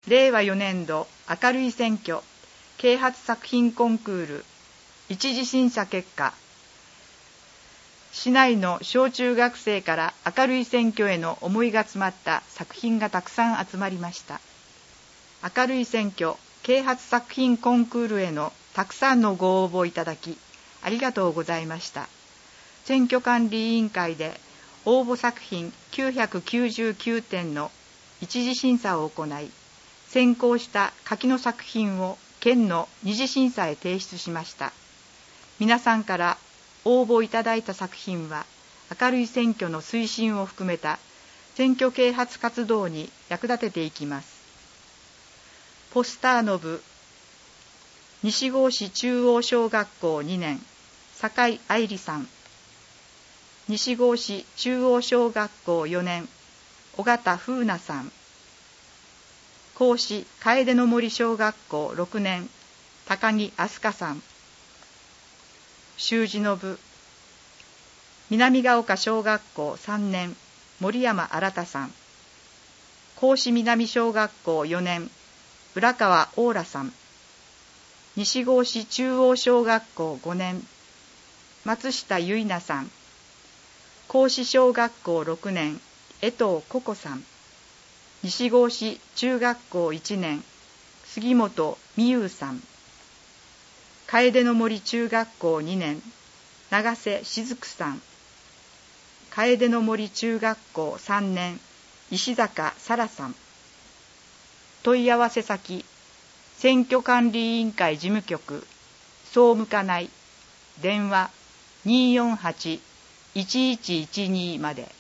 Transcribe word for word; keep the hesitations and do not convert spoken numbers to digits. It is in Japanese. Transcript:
れいわよねんど明るい選挙啓発作品コンクール一次審査結果、市内の小中学生から明るい選挙への思いが詰まった作品がたくさん集まりました。明るい選挙啓発作品コンクールへのたくさんのご応募いただきありがとうございました。選挙管理委員会で応募作品きゅうひゃくきゅうじゅうきゅうてんの一次審査を行い、選考した書きの作品を県の二次審査へ提出しました。皆さんから応募いただいた作品は、明るい選挙の推進を含めた選挙啓発活動に役立てていきます。ポスターの部、西郷市中央小学校にねん、酒井愛理さん。西郷市中央小学校よねん、尾形風奈さん。甲子楓の森小学校ろくねん、高木飛鳥さん。習字の部、南ヶ丘小学校さんねん、森山新さん。甲子南小学校よねん、浦川オーラさん。西郷市中央小学校ごねん、松下結菜さん。甲子小学校ろくねん、江藤ココさん。西郷市中学校いちねん、杉本美優さん。楓の森中学校にねん、長瀬雫さん。楓の森中学校さんねん、石坂沙羅さん。問い合わせ先、選挙管理委員会事務局、総務課内、電話にーよんはち いちいちいちにまで。